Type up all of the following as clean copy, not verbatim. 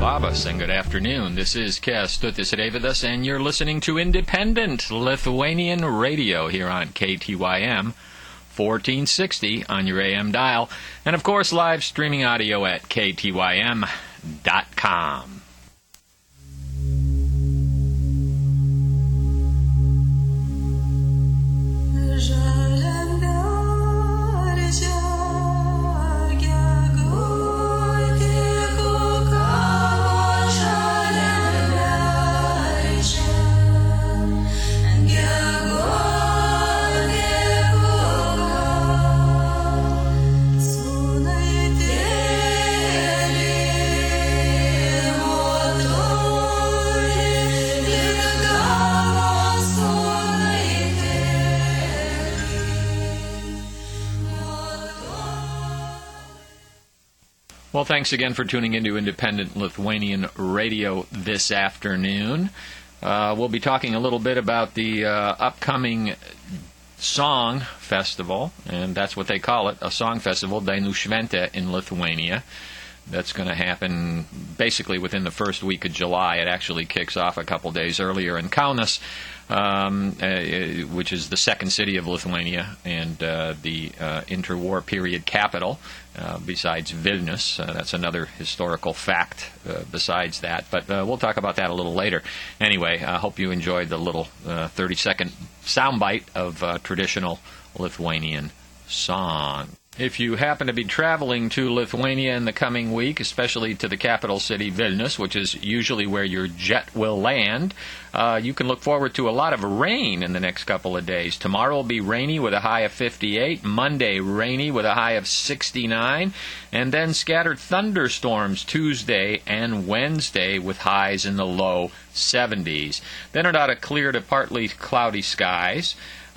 Labas and good afternoon. This is Kęstutis Reivydas, and you're listening to Independent Lithuanian Radio here on KTYM 1460 on your AM dial, and of course live streaming audio at ktym.com. Well, thanks again for tuning into Independent Lithuanian Radio this afternoon. We'll be talking a little bit about the upcoming Song Festival, and that's what they call it, a Song Festival, Dainų Šventė in Lithuania. That's going to happen basically within the first week of July. It actually kicks off a couple days earlier in Kaunas, which is the second city of Lithuania and the interwar period capital, besides Vilnius. That's another historical fact besides that, but we'll talk about that a little later. Anyway, I hope you enjoyed the little 30-second soundbite of traditional Lithuanian song. If you happen to be traveling to Lithuania in the coming week, especially to the capital city, Vilnius, which is usually where your jet will land, you can look forward to a lot of rain in the next couple of days. Tomorrow will be rainy with a high of 58, Monday rainy with a high of 69, and then scattered thunderstorms Tuesday and Wednesday with highs in the low 70s. Then it ought to clear to partly cloudy skies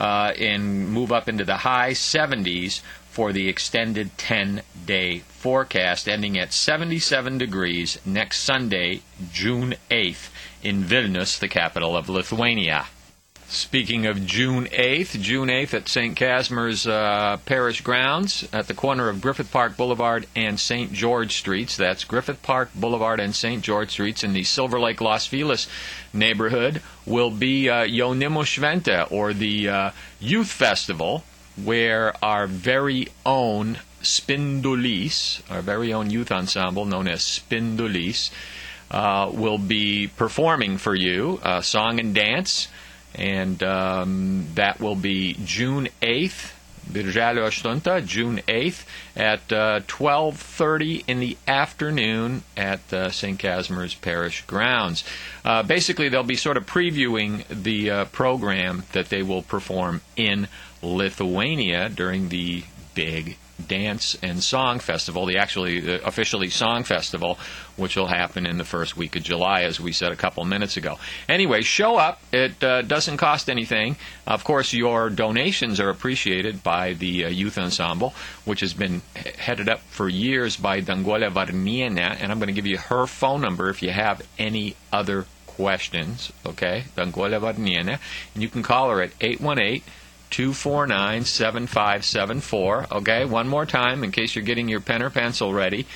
and move up into the high 70s for the extended 10-day forecast, ending at 77 degrees next Sunday, June 8th, in Vilnius, the capital of Lithuania. Speaking of June 8th at St. Kazimier's Parish Grounds at the corner of Griffith Park Boulevard and St. George Streets. That's Griffith Park Boulevard and St. George Streets in the Silver Lake Los Feliz neighborhood will be Jaunimo Šventė, or the Youth Festival, where our very own Spindulys, our very own youth ensemble known as Spindulys, will be performing for you song and dance, and that will be June 8th, Birželio 8th, June 8th, at 12:30 in the afternoon at St. Kazimier's Parish Grounds. Basically, they'll be sort of previewing the program that they will perform in Lithuania during the big Dance and Song Festival, the officially Song Festival, which will happen in the first week of July, as we said a couple minutes ago. Anyway, show up. It doesn't cost anything. Of course, your donations are appreciated by the youth ensemble, which has been headed up for years by Danguolė Varnienė, and I'm going to give you her phone number if you have any other questions. Okay, Danguolė Varnienė, and you can call her at 818-249-7574. Okay, one more time in case you're getting your pen or pencil ready.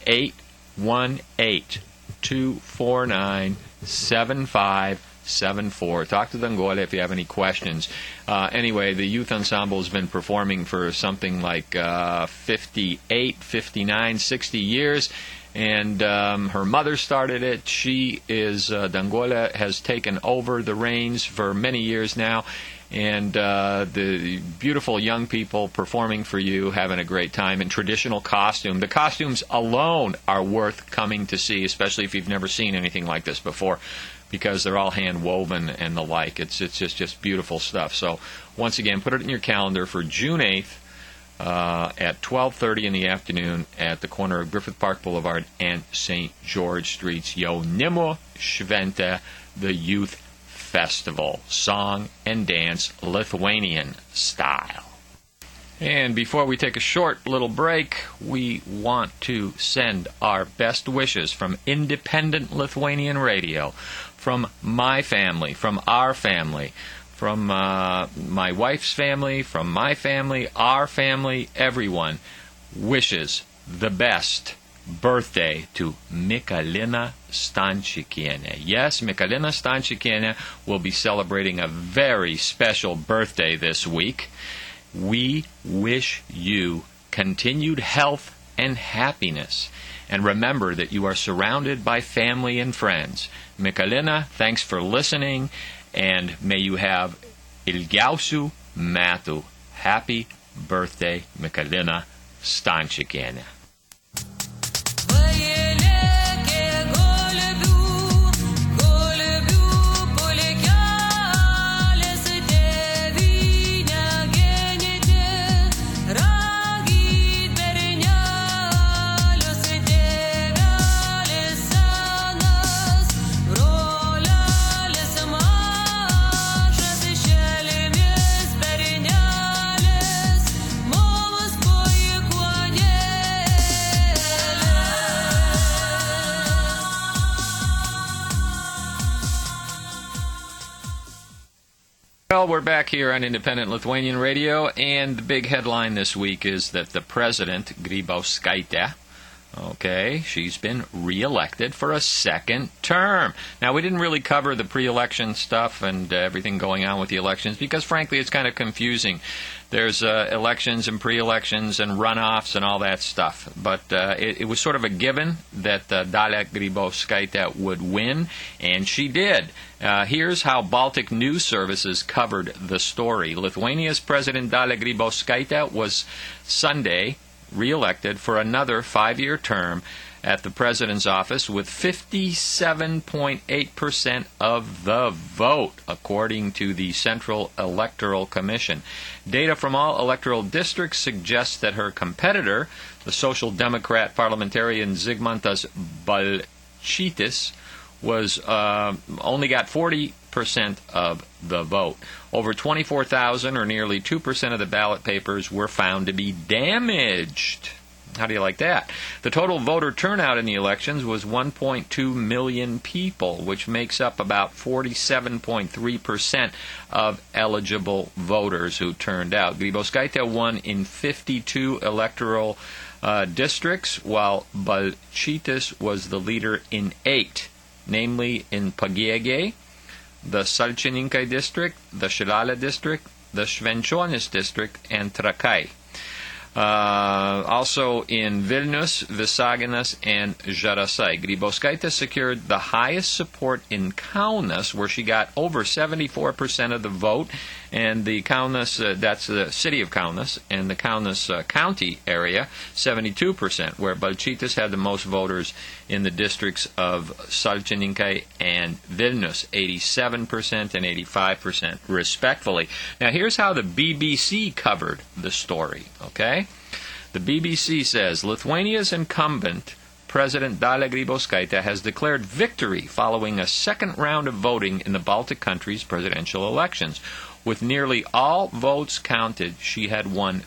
818-249-7574. Talk to Danguolė if you have any questions. Anyway, the youth ensemble has been performing for something like 58, 59, 60 years. And her mother started it. Danguolė has taken over the reins for many years now. And the beautiful young people performing for you, having a great time in traditional costume. The costumes alone are worth coming to see, especially if you've never seen anything like this before, because they're all hand-woven and the like. It's just beautiful stuff. So once again, put it in your calendar for June 8th at 12:30 in the afternoon at the corner of Griffith Park Boulevard and St. George Streets. Jaunimo Šventė, the Youth Festival, song and dance, Lithuanian style. And before we take a short little break, we want to send our best wishes from Independent Lithuanian Radio, from my family, from our family, from my wife's family, from my family, our family, everyone wishes the best birthday to Mikalina Stanchikiene. Yes, Mikalina Stanchikiene will be celebrating a very special birthday this week. We wish you continued health and happiness. And remember that you are surrounded by family and friends. Mikalina, thanks for listening, and may you have Ilgausu Matu. Happy birthday, Mikalina Stanchikiene. Well, we're back here on Independent Lithuanian Radio, and the big headline this week is that the president, Grybauskaitė, she's been reelected for a second term. Now, we didn't really cover the pre-election stuff and everything going on with the elections because, frankly, it's kind of confusing. There's elections and pre-elections and runoffs and all that stuff. But it was sort of a given that Dalia Grybauskaitė would win, and she did. Here's how Baltic News Services covered the story. Lithuania's President Dalia Grybauskaitė was Sunday reelected for another 5-year term at the president's office with 57.8% of the vote, according to the Central Electoral Commission. Data from all electoral districts suggests that her competitor, the Social Democrat parliamentarian Zigmantas Balčytis, was only got 40% of the vote. Over 24,000, or nearly 2% of the ballot papers, were found to be damaged. How do you like that? The total voter turnout in the elections was 1.2 million people, which makes up about 47.3% of eligible voters who turned out. Grybauskaitė won in 52 electoral districts, while Balčytis was the leader in 8, namely in Pagėgiai, the Šalčininkai district, the Šilalė district, the Švenčionys district, and Trakai. Also in Vilnius, Visaginas, and Žarasai. Grybauskaitė secured the highest support in Kaunas, where she got over 74% of the vote, and the Kaunas, that's the city of Kaunas, and the Kaunas county area, 72%, where Balčytis had the most voters in the districts of Šalčininkai and Vilnius, 87% and 85%, respectively. Now, here's how the BBC covered the story, okay? The BBC says, Lithuania's incumbent, President Dalia Grybauskaitė, has declared victory following a second round of voting in the Baltic countries' presidential elections. With nearly all votes counted, she had won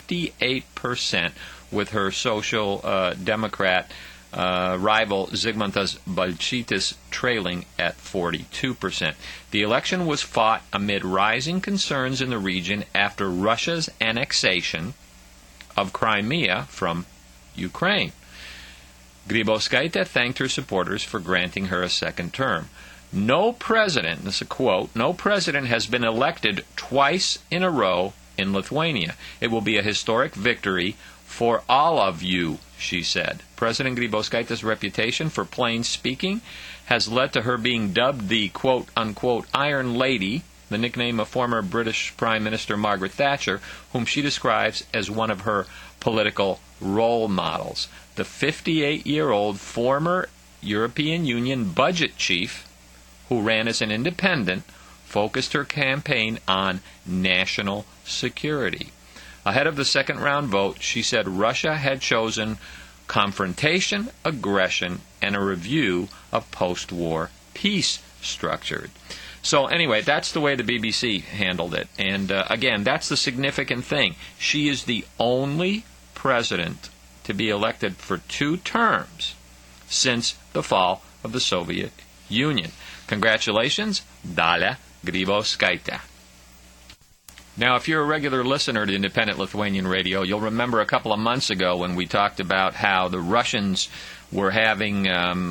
58%, with her Social Democrat rival Zigmantas Balčytis trailing at 42%. The election was fought amid rising concerns in the region after Russia's annexation of Crimea from Ukraine. Grybauskaitė thanked her supporters for granting her a second term. No president, this is a quote, no president has been elected twice in a row in Lithuania. It will be a historic victory for all of you, she said. President Grybauskaitė's reputation for plain speaking has led to her being dubbed the quote-unquote Iron Lady, the nickname of former British Prime Minister Margaret Thatcher, whom she describes as one of her political role models. The 58-year-old former European Union budget chief, who ran as an independent, focused her campaign on national security. Ahead of the second-round vote, she said Russia had chosen confrontation, aggression, and a review of post-war peace structure. So anyway, that's the way the BBC handled it. And again, that's the significant thing. She is the only president to be elected for 2 terms since the fall of the Soviet Union. Congratulations, Dalia Grybauskaitė. Now, if you're a regular listener to Independent Lithuanian Radio, you'll remember a couple of months ago when we talked about how the Russians were having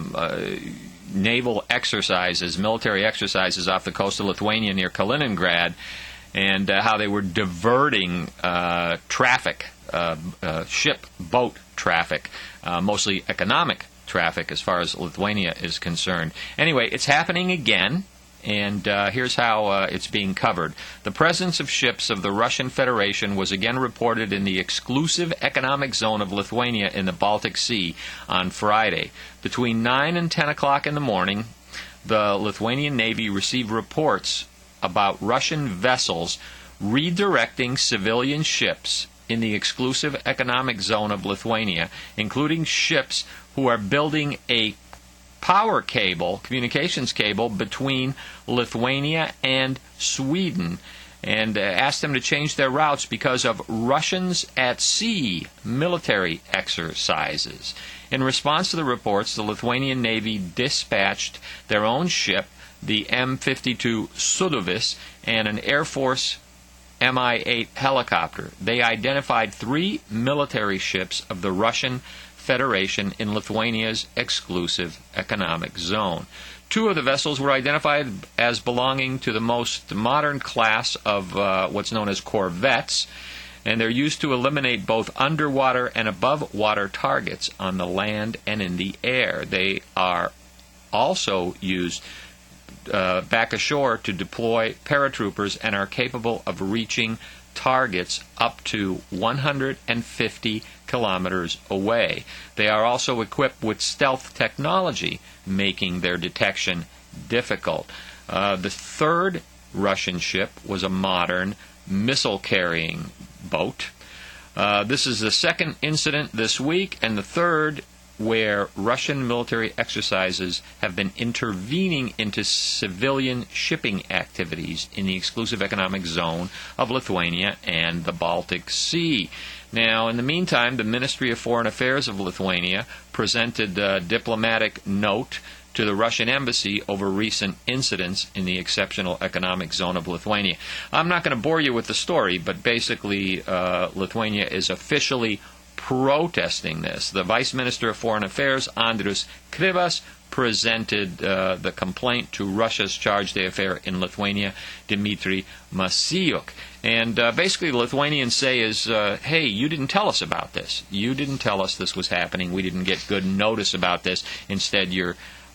naval exercises, military exercises off the coast of Lithuania near Kaliningrad, and how they were diverting traffic, boat traffic, mostly economic traffic as far as Lithuania is concerned. Anyway, it's happening again. And here's how it's being covered. The presence of ships of the Russian Federation was again reported in the exclusive economic zone of Lithuania in the Baltic Sea on Friday. Between 9 and 10 o'clock in the morning, the Lithuanian Navy received reports about Russian vessels redirecting civilian ships in the exclusive economic zone of Lithuania, including ships who are building a power cable, communications cable, between Lithuania and Sweden, and asked them to change their routes because of Russians at sea military exercises. In response to the reports, the Lithuanian Navy dispatched their own ship, the M52 Suduvis, and an Air Force Mi-8 helicopter. They identified 3 military ships of the Russian Federation in Lithuania's exclusive economic zone. 2 of the vessels were identified as belonging to the most modern class of what's known as corvettes, and they're used to eliminate both underwater and above-water targets on the land and in the air. They are also used back ashore to deploy paratroopers and are capable of reaching targets up to 150 kilometers away. They are also equipped with stealth technology, making their detection difficult. The 3rd Russian ship was a modern missile-carrying boat. This is the 2nd incident this week, and the 3rd where Russian military exercises have been intervening into civilian shipping activities in the exclusive economic zone of Lithuania and the Baltic Sea. Now, in the meantime, the Ministry of Foreign Affairs of Lithuania presented a diplomatic note to the Russian embassy over recent incidents in the exceptional economic zone of Lithuania. I'm not going to bore you with the story, but basically Lithuania is officially protesting this. The Vice Minister of Foreign Affairs, Andrius Krivas, presented the complaint to Russia's charge d'affaires in Lithuania, Dmitry Masyuk. And basically the Lithuanians say is, hey, you didn't tell us about this. You didn't tell us this was happening. We didn't get good notice about this. Instead, you're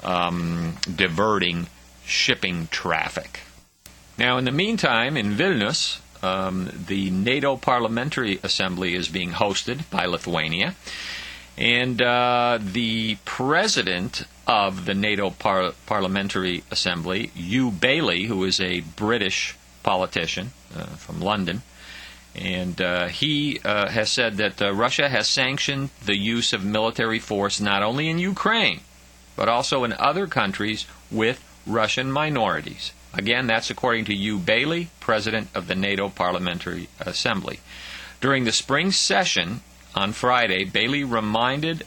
diverting shipping traffic. Now, in the meantime, in Vilnius, the NATO Parliamentary Assembly is being hosted by Lithuania, and the president of the NATO Parliamentary Assembly, Hugh Bailey, who is a British politician from London, and he has said that Russia has sanctioned the use of military force not only in Ukraine, but also in other countries with Russian minorities. Again, that's according to Hugh Bailey, president of the NATO Parliamentary Assembly. During the spring session on Friday, Bailey reminded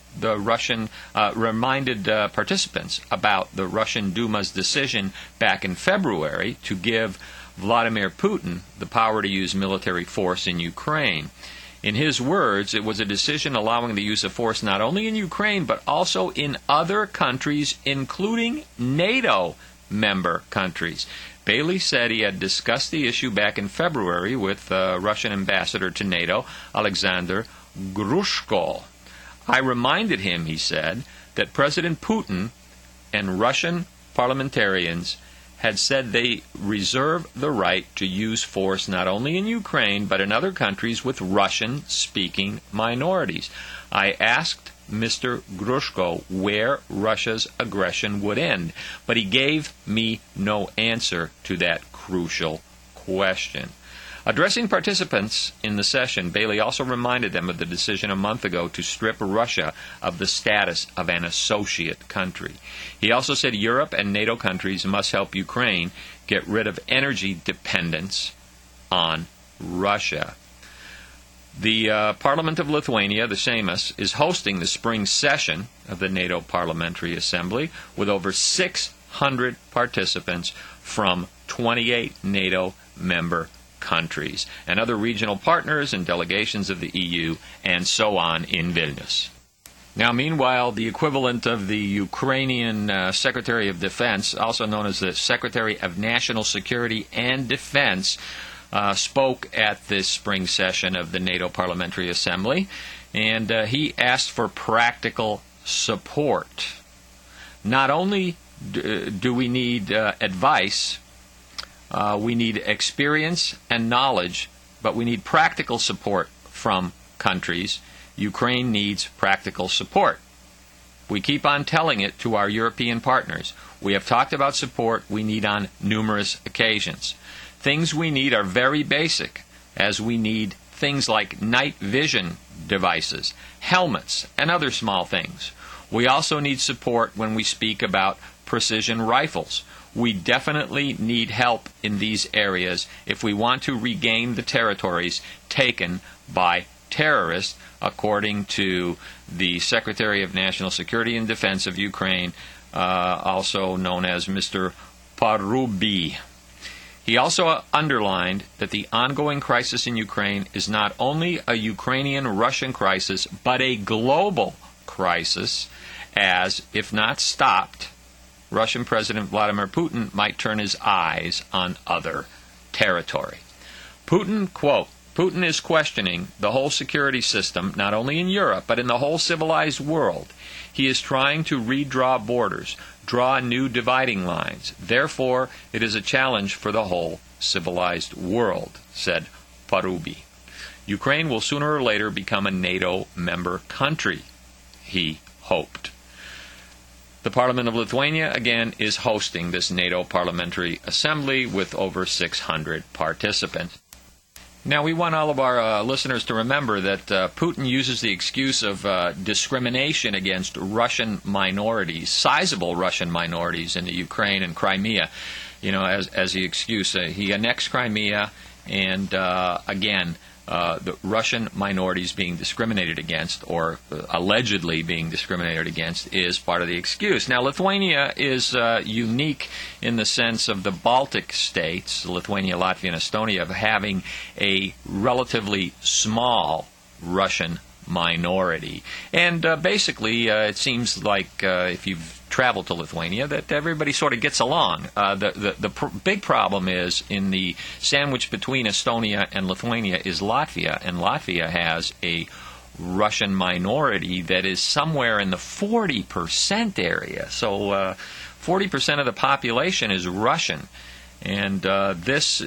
participants about the Russian Duma's decision back in February to give Vladimir Putin the power to use military force in Ukraine. In his words, it was a decision allowing the use of force not only in Ukraine, but also in other countries, including NATO member countries. Bailey said he had discussed the issue back in February with Russian ambassador to NATO, Alexander Grushko. I reminded him, he said, that President Putin and Russian parliamentarians had said they reserve the right to use force not only in Ukraine, but in other countries with Russian-speaking minorities. I asked Mr. Grushko where Russia's aggression would end, but he gave me no answer to that crucial question. Addressing participants in the session, Bailey also reminded them of the decision a month ago to strip Russia of the status of an associate country. He also said Europe and NATO countries must help Ukraine get rid of energy dependence on Russia. The Parliament of Lithuania, the Seimas, is hosting the spring session of the NATO Parliamentary Assembly with over 600 participants from 28 NATO member countries, and other regional partners and delegations of the EU, and so on in Vilnius. Now, meanwhile, the equivalent of the Ukrainian Secretary of Defense, also known as the Secretary of National Security and Defense, spoke at this spring session of the NATO Parliamentary Assembly, and he asked for practical support. Not only do we need advice, we need experience and knowledge, but we need practical support from countries. Ukraine needs practical support. We keep on telling it to our European partners. We have talked about support we need on numerous occasions. Things we need are very basic, as we need things like night vision devices, helmets, and other small things. We also need support when we speak about precision rifles. We definitely need help in these areas if we want to regain the territories taken by terrorists, according to the Secretary of National Security and Defense of Ukraine, also known as Mr. Parubiy. He also underlined that the ongoing crisis in Ukraine is not only a Ukrainian-Russian crisis, but a global crisis, as, if not stopped, Russian President Vladimir Putin might turn his eyes on other territory. Putin, quote, Putin is questioning the whole security system, not only in Europe, but in the whole civilized world. He is trying to redraw borders, draw new dividing lines. Therefore, it is a challenge for the whole civilized world, said Parubiy. Ukraine will sooner or later become a NATO member country, he hoped. The Parliament of Lithuania, again, is hosting this NATO Parliamentary Assembly with over 600 participants. Now, we want all of our listeners to remember that Putin uses the excuse of discrimination against Russian minorities, sizable Russian minorities in the Ukraine and Crimea, as the excuse. He annexed Crimea, and again, the Russian minorities being discriminated against, or allegedly being discriminated against, is part of the excuse. Now, Lithuania is unique in the sense of the Baltic states, Lithuania, Latvia, and Estonia, of having a relatively small Russian minority. And basically, it seems like if you've traveled to Lithuania, that everybody sort of gets along. The big problem is in the sandwich between Estonia and Lithuania is Latvia, and Latvia has a Russian minority that is somewhere in the 40% area. So 40% of the population is Russian. And this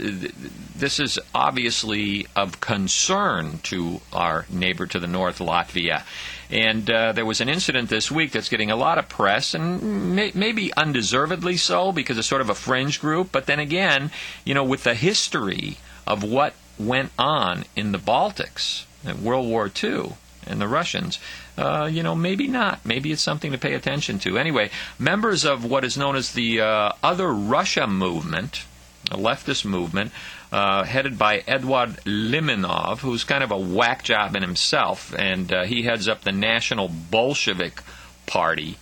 is obviously of concern to our neighbor to the north, Latvia. And there was an incident this week that's getting a lot of press, and maybe undeservedly so, because it's sort of a fringe group. But then again, with the history of what went on in the Baltics in World War II and the Russians, maybe not. Maybe it's something to pay attention to. Anyway, members of what is known as the Other Russia movement, a leftist movement, headed by Eduard Limonov, who's kind of a whack job in himself, and he heads up the National Bolshevik Party.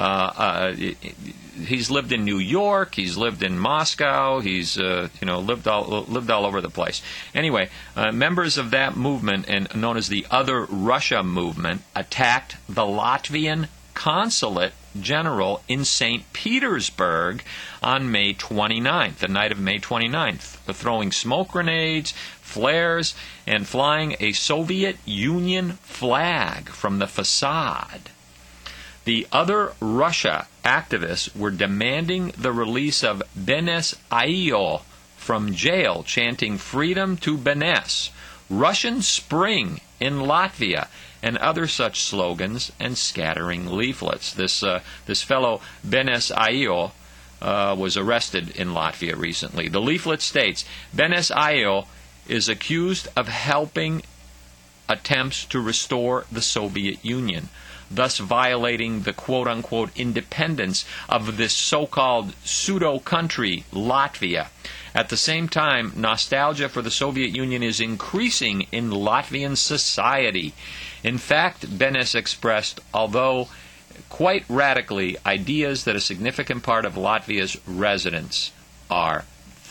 He's lived in New York, he's lived in Moscow, he's lived all over the place. Anyway, members of that movement, and known as the Other Russia movement, attacked the Latvian consulate general in St. Petersburg on May 29th, the night of May 29th, throwing smoke grenades, flares, and flying a Soviet Union flag from the facade. The Other Russia activists were demanding the release of Benes Aio from jail, chanting "Freedom to Benes," "Russian Spring in Latvia," and other such slogans, and scattering leaflets. This fellow Benes Aio was arrested in Latvia recently. The leaflet states, Benes Aio is accused of helping attempts to restore the Soviet Union, thus violating the quote-unquote independence of this so-called pseudo-country, Latvia. At the same time, nostalgia for the Soviet Union is increasing in Latvian society. In fact, Benes expressed, although quite radically, ideas that a significant part of Latvia's residents are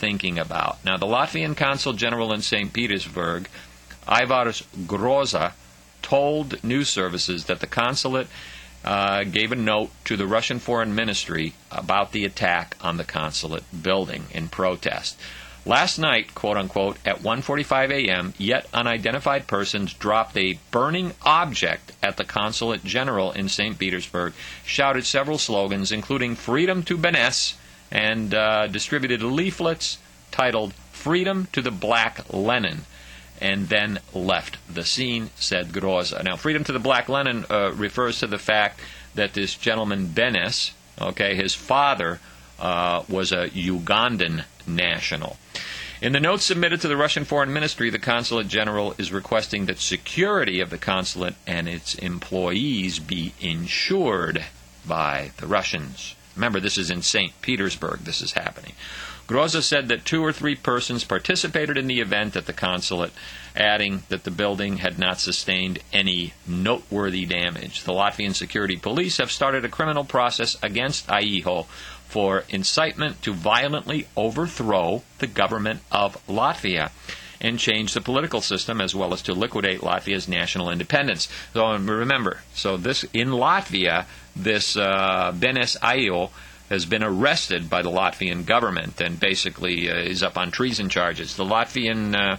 thinking about. Now, the Latvian Consul General in St. Petersburg, Aivars Groza, told news services that the consulate gave a note to the Russian Foreign Ministry about the attack on the consulate building in protest. Last night, quote-unquote, at 1:45 a.m., yet unidentified persons dropped a burning object at the Consulate General in St. Petersburg, shouted several slogans, including Freedom to Benes, and distributed leaflets titled Freedom to the Black Lenin, and then left the scene, said Groza. Now, Freedom to the Black Lenin refers to the fact that this gentleman Benes, his father was a Ugandan national. In the note submitted to the Russian Foreign Ministry, the Consulate General is requesting that security of the consulate and its employees be ensured by the Russians. Remember, this is in St. Petersburg this is happening. Groza said that 2 or 3 persons participated in the event at the consulate, adding that the building had not sustained any noteworthy damage. The Latvian security police have started a criminal process against Aiho for incitement to violently overthrow the government of Latvia and change the political system, as well as to liquidate Latvia's national independence. So remember, this in Latvia, this Benes Aiho has been arrested by the Latvian government and basically is up on treason charges. The Latvian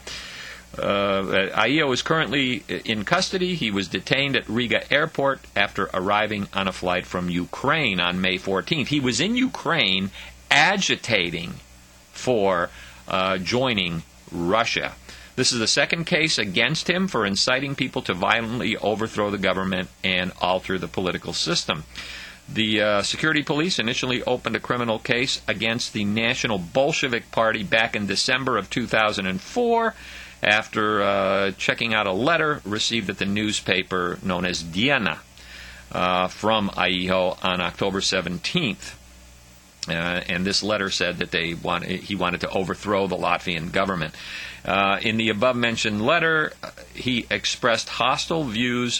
Aiho is currently in custody. He was detained at Riga Airport after arriving on a flight from Ukraine on May 14th. He was in Ukraine agitating for joining Russia. This is the second case against him for inciting people to violently overthrow the government and alter the political system. The security police initially opened a criminal case against the National Bolshevik Party back in December of 2004 after checking out a letter received at the newspaper known as Diena from Aiho on October 17th. And this letter said that he wanted to overthrow the Latvian government. In the above-mentioned letter, he expressed hostile views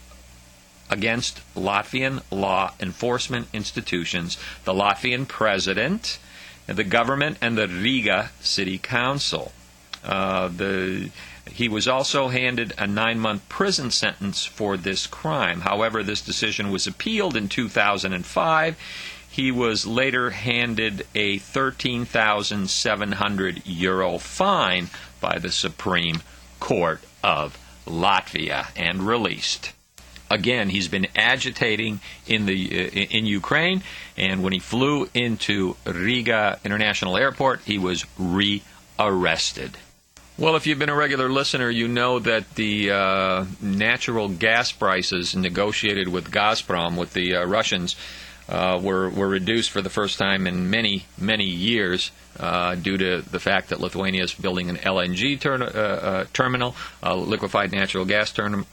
against Latvian law enforcement institutions, the Latvian president, the government, and the Riga City Council. He was also handed a 9-month prison sentence for this crime. However, this decision was appealed in 2005. He was later handed a €13,700 fine by the Supreme Court of Latvia and released. Again, he's been agitating in Ukraine, and when he flew into Riga International Airport, he was rearrested. Well, if you've been a regular listener, you know that the natural gas prices negotiated with Gazprom, with the Russians, were reduced for the first time in many, many years due to the fact that Lithuania is building an LNG terminal, liquefied natural gas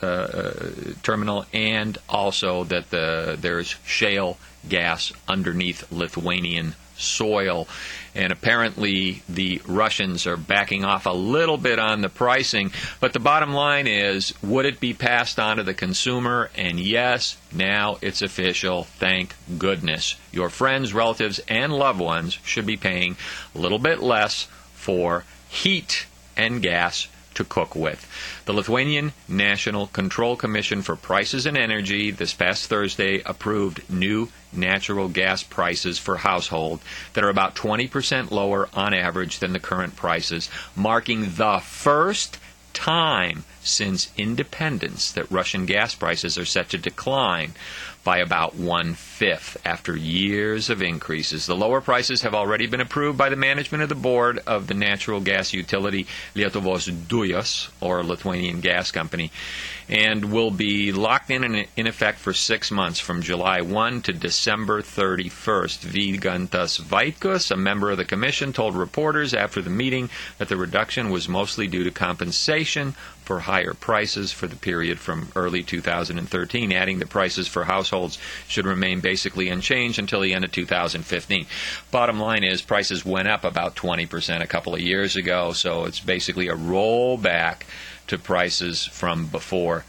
terminal, and also that there's shale gas underneath Lithuanian soil. And apparently the Russians are backing off a little bit on the pricing. But the bottom line is, would it be passed on to the consumer? And yes, now it's official. Thank goodness. Your friends, relatives, and loved ones should be paying a little bit less for heat and gas to cook with. The Lithuanian National Control Commission for Prices and Energy this past Thursday approved new natural gas prices for household that are about 20% lower on average than the current prices, marking the first time since independence that Russian gas prices are set to decline by about 1/5 after years of increases. The lower prices have already been approved by the management of the board of the natural gas utility Lietuvos Dujos, or Lithuanian Gas Company, and will be locked in effect for 6 months from July 1 to December 31st. Vygantas Vaitkus, a member of the commission, told reporters after the meeting that the reduction was mostly due to compensation for higher prices for the period from early 2013, adding that prices for households should remain basically unchanged until the end of 2015. Bottom line is, prices went up about 20% a couple of years ago, so it's basically a rollback to prices from before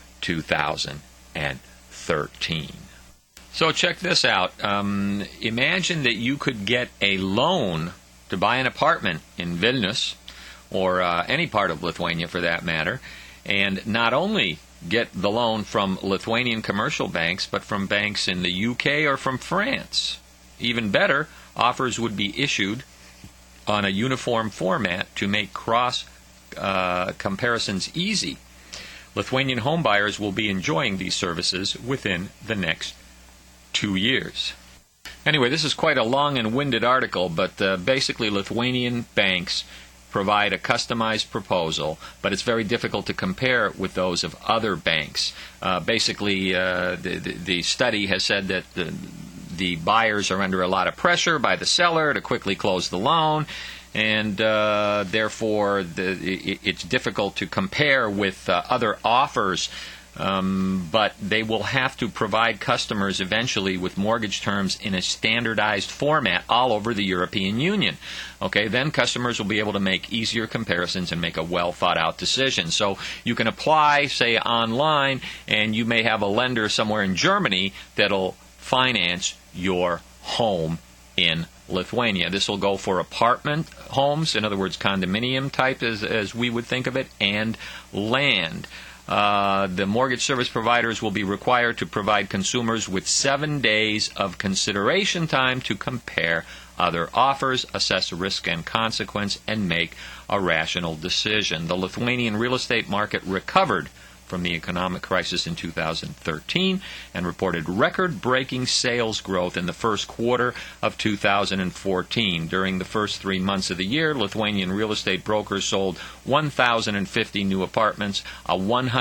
2013. So check this out. Imagine that you could get a loan to buy an apartment in Vilnius, or any part of Lithuania for that matter, and not only get the loan from Lithuanian commercial banks, but from banks in the UK or from France. Even better, offers would be issued on a uniform format to make cross comparisons easy. Lithuanian homebuyers will be enjoying these services within the next 2 years. Anyway, this is quite a long and winded article, but basically Lithuanian banks provide a customized proposal, but it's very difficult to compare with those of other banks. Basically, the study has said that the buyers are under a lot of pressure by the seller to quickly close the loan, and therefore it's difficult to compare with other offers. But they will have to provide customers eventually with mortgage terms in a standardized format all over the European Union. Okay, then customers will be able to make easier comparisons and make a well-thought-out decision. So you can apply, say, online, and you may have a lender somewhere in Germany that'll finance your home in Lithuania. This will go for apartment homes, in other words, condominium type as we would think of it, and land. The mortgage service providers will be required to provide consumers with 7 days of consideration time to compare other offers, assess risk and consequence, and make a rational decision. The Lithuanian real estate market recovered from the economic crisis in 2013 and reported record-breaking sales growth in the first quarter of 2014. During the first 3 months of the year, Lithuanian real estate brokers sold 1,050 new apartments, a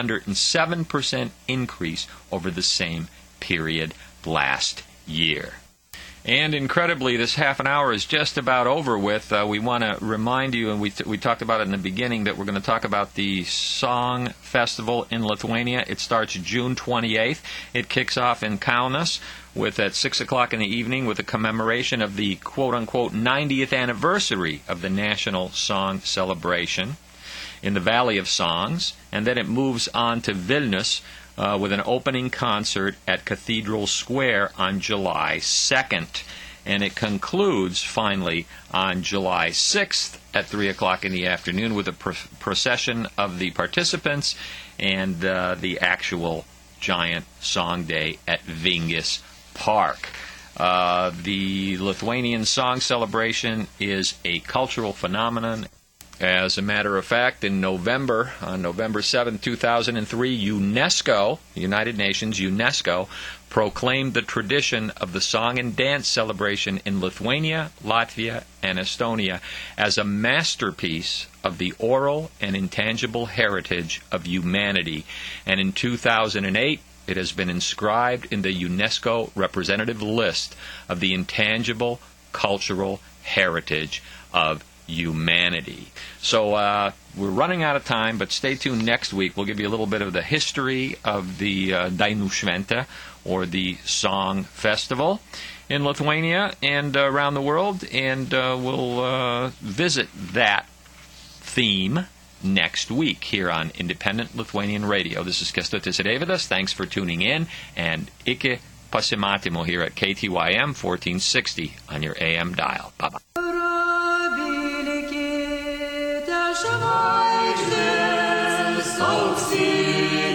107% increase over the same period last year. And incredibly, this half an hour is just about over with. We want to remind you, and we talked about it in the beginning, that we're going to talk about the Song Festival in Lithuania. It starts June 28th. It kicks off in Kaunas at 6 o'clock in the evening with a commemoration of the quote-unquote 90th anniversary of the National Song Celebration in the Valley of Songs. And then it moves on to Vilnius with an opening concert at Cathedral Square on July 2nd. And it concludes, finally, on July 6th at 3 o'clock in the afternoon with a procession of the participants and the actual giant song day at Vingis Park. The Lithuanian Song Celebration is a cultural phenomenon. As a matter of fact, in November, on November 7, 2003, UNESCO, the United Nations, UNESCO, proclaimed the tradition of the song and dance celebration in Lithuania, Latvia, and Estonia as a masterpiece of the oral and intangible heritage of humanity. And in 2008, it has been inscribed in the UNESCO representative list of the intangible cultural heritage of humanity. So we're running out of time, but stay tuned next week. We'll give you a little bit of the history of the Dainų Šventė, or the Song Festival in Lithuania and around the world, and we'll visit that theme next week here on Independent Lithuanian Radio. This is Kęstutis Reivydas. Thanks for tuning in, and iki pasimatymo here at KTYM 1460 on your AM dial. Bye-bye. Žvaigždės auksy.